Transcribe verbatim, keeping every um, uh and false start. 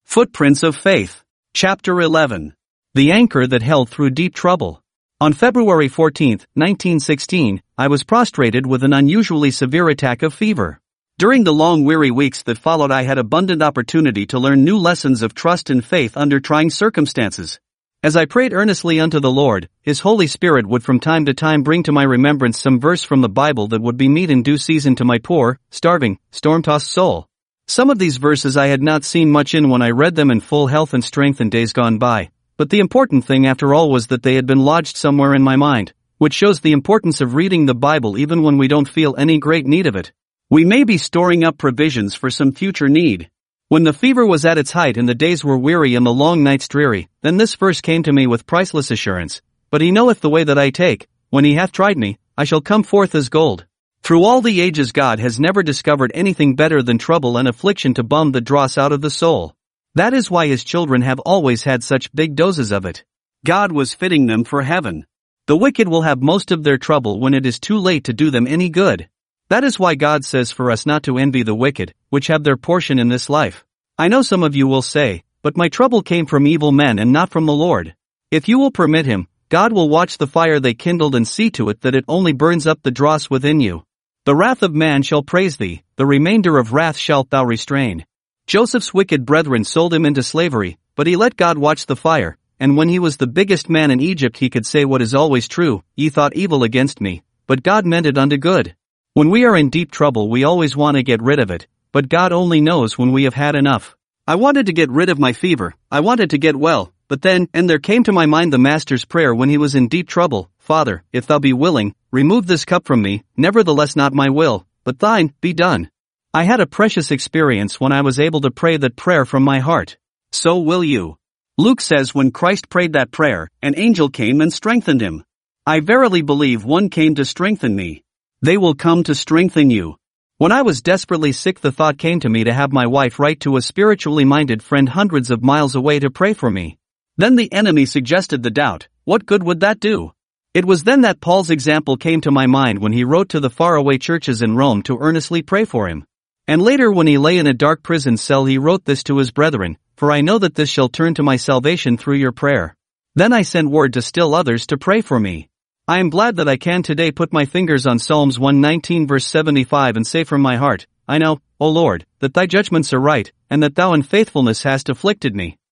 Footprints of Faith. Chapter eleven. The Anchor That Held Through Deep Trouble. On February fourteenth, nineteen sixteen, I was prostrated with an unusually severe attack of fever. During the long weary weeks that followed, I had abundant opportunity to learn new lessons of trust and faith under trying circumstances. As I prayed earnestly unto the Lord, His Holy Spirit would from time to time bring to my remembrance some verse from the Bible that would be meat in due season to my poor, starving, storm-tossed soul. Some of these verses I had not seen much in when I read them in full health and strength in days gone by, but the important thing after all was that they had been lodged somewhere in my mind, which shows the importance of reading the Bible even when we don't feel any great need of it. We may be storing up provisions for some future need. When the fever was at its height and the days were weary and the long nights dreary, then this verse came to me with priceless assurance. But He knoweth the way that I take, when He hath tried me, I shall come forth as gold. Through all the ages God has never discovered anything better than trouble and affliction to bum the dross out of the soul. That is why His children have always had such big doses of it. God was fitting them for heaven. The wicked will have most of their trouble when it is too late to do them any good. That is why God says for us not to envy the wicked, which have their portion in this life. I know some of you will say, but my trouble came from evil men and not from the Lord. If you will permit Him, God will watch the fire they kindled and see to it that it only burns up the dross within you. The wrath of man shall praise thee, the remainder of wrath shalt thou restrain. Joseph's wicked brethren sold him into slavery, but he let God watch the fire, and when he was the biggest man in Egypt he could say what is always true, ye thought evil against me, but God meant it unto good. When we are in deep trouble we always want to get rid of it, but God only knows when we have had enough. I wanted to get rid of my fever, I wanted to get well, but then, and there came to my mind the Master's prayer when he was in deep trouble, Father, if thou be willing, remove this cup from me, nevertheless not my will, but thine, be done. I had a precious experience when I was able to pray that prayer from my heart. So will you. Luke says when Christ prayed that prayer, an angel came and strengthened him. I verily believe one came to strengthen me. They will come to strengthen you. When I was desperately sick the thought came to me to have my wife write to a spiritually minded friend hundreds of miles away to pray for me. Then the enemy suggested the doubt, what good would that do? It was then that Paul's example came to my mind when he wrote to the faraway churches in Rome to earnestly pray for him. And later when he lay in a dark prison cell he wrote this to his brethren, for I know that this shall turn to my salvation through your prayer. Then I sent word to still others to pray for me. I am glad that I can today put my fingers on Psalms one nineteen verse seventy-five and say from my heart, I know, O Lord, that thy judgments are right, and that thou in faithfulness hast afflicted me.